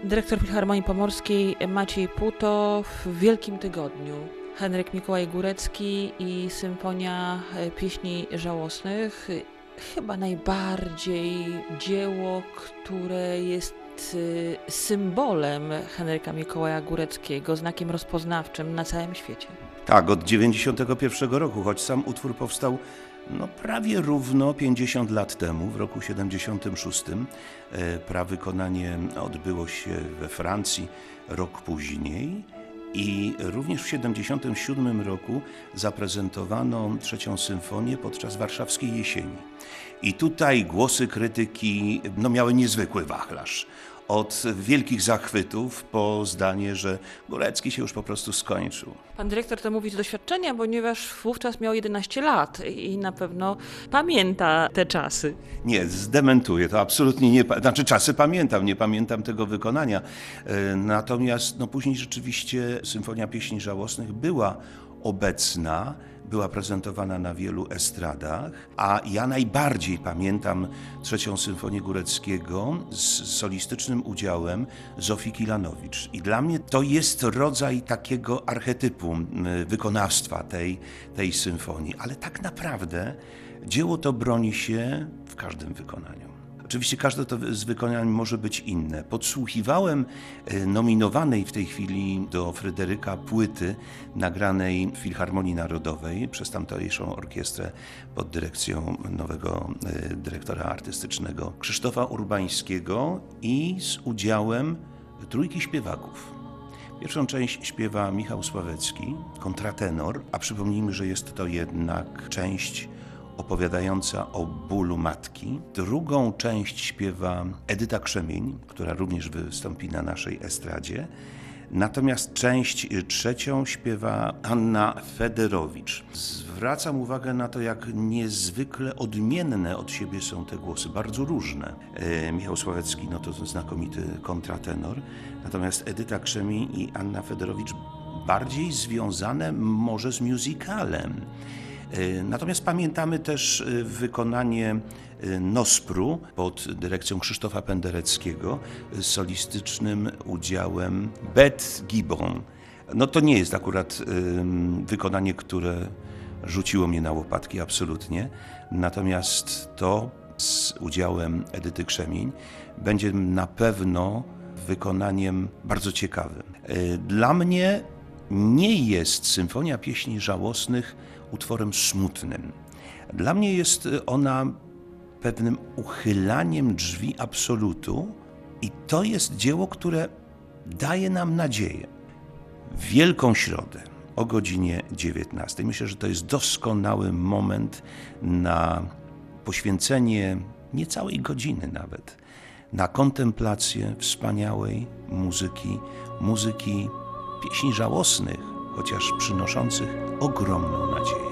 Dyrektor Filharmonii Pomorskiej Maciej Puto w Wielkim Tygodniu. Henryk Mikołaj Górecki i Symfonia Pieśni Żałosnych. Chyba najbardziej dzieło, które jest symbolem Henryka Mikołaja Góreckiego, znakiem rozpoznawczym na całym świecie. Tak, od 1991 roku, choć sam utwór powstał prawie równo 50 lat temu, w roku 76. Prawykonanie odbyło się we Francji rok później i również w 1977 roku zaprezentowano trzecią symfonię podczas warszawskiej jesieni. I tutaj głosy krytyki miały niezwykły wachlarz. Od wielkich zachwytów po zdanie, że Górecki się już po prostu skończył. Pan dyrektor to mówi z doświadczenia, ponieważ wówczas miał 11 lat i na pewno pamięta te czasy. Nie, zdementuję, to absolutnie nie, czasy pamiętam, nie pamiętam tego wykonania. Natomiast później rzeczywiście Symfonia Pieśni Żałosnych była obecna, była prezentowana na wielu estradach, a ja najbardziej pamiętam trzecią symfonię Góreckiego z solistycznym udziałem Zofii Kilanowicz. I dla mnie to jest rodzaj takiego archetypu wykonawstwa tej symfonii, ale tak naprawdę dzieło to broni się w każdym wykonaniu. Oczywiście każde to z wykonań może być inne. Podsłuchiwałem nominowanej w tej chwili do Fryderyka płyty nagranej w Filharmonii Narodowej przez tamtejszą orkiestrę pod dyrekcją nowego dyrektora artystycznego Krzysztofa Urbańskiego i z udziałem trójki śpiewaków. Pierwszą część śpiewa Michał Sławecki, kontratenor, a przypomnijmy, że jest to jednak część opowiadająca o bólu matki. Drugą część śpiewa Edyta Krzemień, która również wystąpi na naszej estradzie. Natomiast część trzecią śpiewa Anna Federowicz. Zwracam uwagę na to, jak niezwykle odmienne od siebie są te głosy, bardzo różne. Michał Sławecki to znakomity kontratenor, natomiast Edyta Krzemień i Anna Federowicz bardziej związane może z musicalem. Natomiast pamiętamy też wykonanie Nospru pod dyrekcją Krzysztofa Pendereckiego z solistycznym udziałem Beth Gibbon. To nie jest akurat wykonanie, które rzuciło mnie na łopatki, absolutnie. Natomiast to z udziałem Edyty Krzemień będzie na pewno wykonaniem bardzo ciekawym. Dla mnie nie jest Symfonia Pieśni Żałosnych utworem smutnym. Dla mnie jest ona pewnym uchylaniem drzwi absolutu i to jest dzieło, które daje nam nadzieję. W Wielką Środę o godzinie 19. Myślę, że to jest doskonały moment na poświęcenie niecałej godziny nawet, na kontemplację wspaniałej muzyki pieśni żałosnych, chociaż przynoszących ogromną nadzieję.